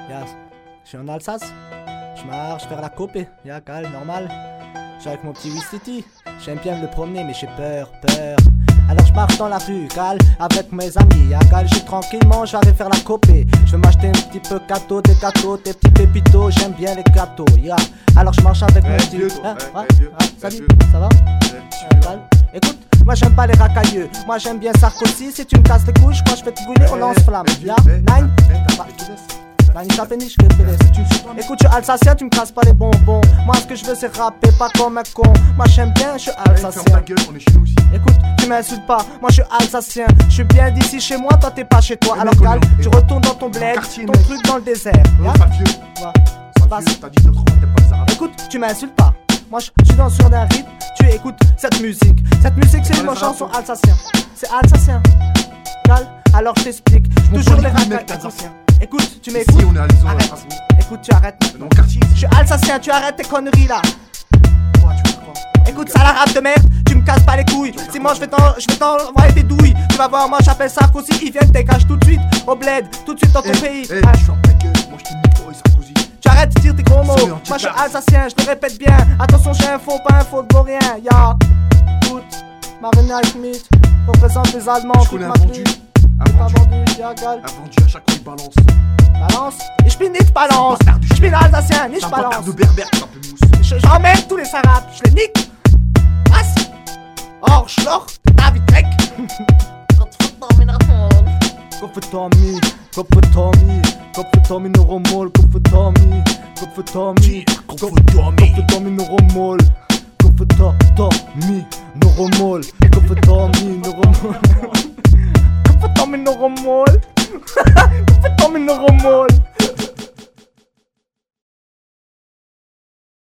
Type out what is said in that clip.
Ja, je suis en Alsace. Je marche vers la copée. Ja, geil, normal. Je suis avec mon petit Wistiti. J'aime bien me le promener, mais j'ai peur. Alors je marche dans la rue, gal, avec mes amis. Ya gal, j'ai tranquillement, j'arrive faire la copée. Je veux m'acheter un petit peu gâteau, des petits pépitos. J'aime bien les gâteaux, ya. Alors je marche avec mon petit. Salut, ça va? Gal. Écoute, moi j'aime pas les racailleux. Moi j'aime bien Sarkozy. Si tu me casses les couilles, moi je fais te brûler, on lance flamme. Ya, nine. Écoute, je suis alsacien, tu me casses pas les bonbons. Moi ce que je veux c'est rapper, pas comme un con. Moi j'aime bien, je suis alsacien. Ferme ta gueule, on est chez nous aussi. Écoute, tu m'insultes pas, moi je suis alsacien. Je suis bien d'ici chez moi, toi t'es pas chez toi. Alors calme, tu retournes dans ton bled, ton truc dans le désert. Pas vieux. T'as dit de trop, t'es pas les arabes. Écoute, tu m'insultes pas. Moi je suis dans sur d'un rythme, tu écoutes cette musique. Cette musique c'est une chanson alsacien. C'est alsacien. Calme, alors je t'explique. Toujours les racailles alsaciens. Écoute, tu m'écoutes. Si on est à Lison, arrête. Écoute, tu arrêtes. Dans le quartier. Je suis alsacien, tu arrêtes tes conneries là. Quoi, tu veux quoi? Écoute, sale arabe de merde, tu me casses pas les couilles. Sinon je vais t'envoyer des douilles. Tu vas voir, moi j'appelle Sarkozy. Il vient de dégage tout de suite au bled, tout de suite dans ton pays. Je ferme ta gueule, moi je te nique toi et Sarkozy. Tu arrêtes de dire tes gros mots. Moi je suis alsacien, je te répète bien. Attention, j'ai un faux, pas un faux de vaurien. Ya, écoute, Marina Schmidt représente les Allemands. Je connais un vendu. Un vendu, ya gal. Un vendu à chaque fois il balance. Balance. Ich bin nicht balance. Ich bin alsacien, nicht balance. Un de berbère, tu m'appelles mousse. J'emmène tous les arabes, je les nique. Was? Arschloch, David Dreck. Kopf für Tommy, Neuromol, Kopf für Tommy, Neuromol, Kopf für Tommy, Neuromol, Kopf für Tommy, Neuromol, Kopf für Tommy, Neuromol.